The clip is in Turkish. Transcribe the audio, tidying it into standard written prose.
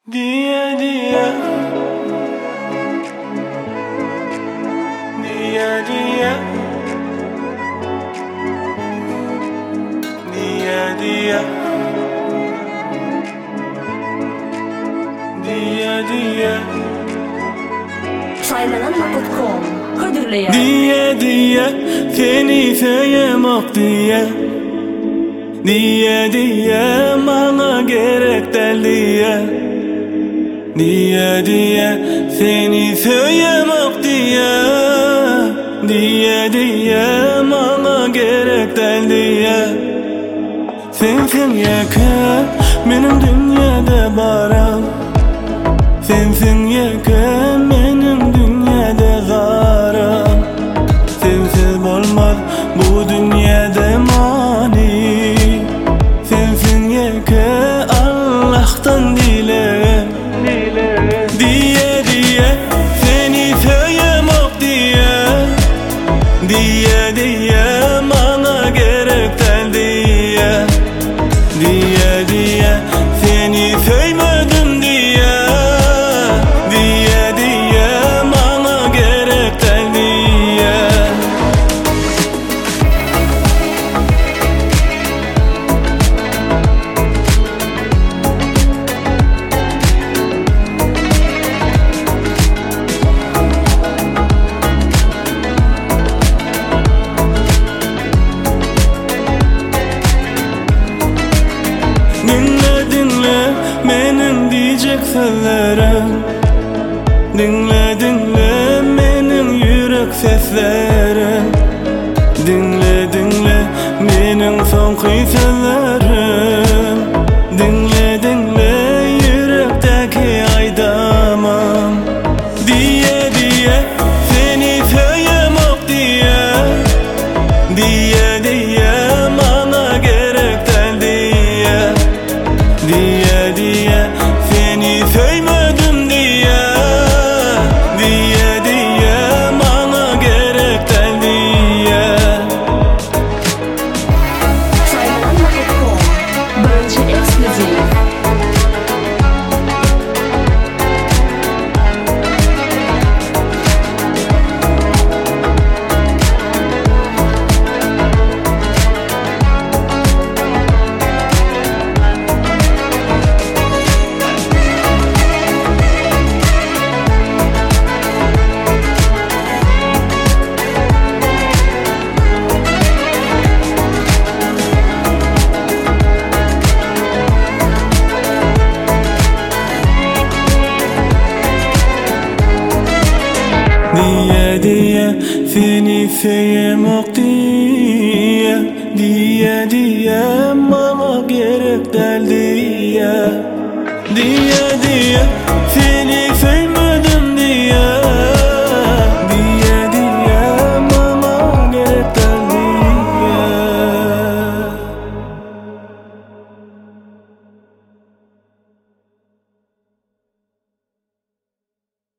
Diye diye Diye diye Diye diye Diye diye Saylananma.com Ködürleyen Diye diye seni sevmek diye Diye diye bana gerek del diye Diye diye seni sevmek diye Diye diye bana gerek del diye Sensin yakın benim dünyada baram Sensin yakın benim dünyada garam Sensiz olmaz bu dünyada mani Sensin yakın Allah'tan dilerim Diye diye seni sevmek diye Diye diye bana gerek del diye Diye diye seni sevmedim diye Diye diye bana gerek del diye Dinle dinle benim diyecek sözlerim Dinle dinle benim yürek seslerim Dinle dinle benim son sözlerim Dinle dinle yürekteki aydamam Diye diye seni sevmek diye Diye diye bana gerek del diye Diye diye seni sevmedim diye Diye diye bana gerek del diye Saylananma.com Bölge Exclusive Diye diye seni sevmek diye Diye diye bana gerek del diye Diye diye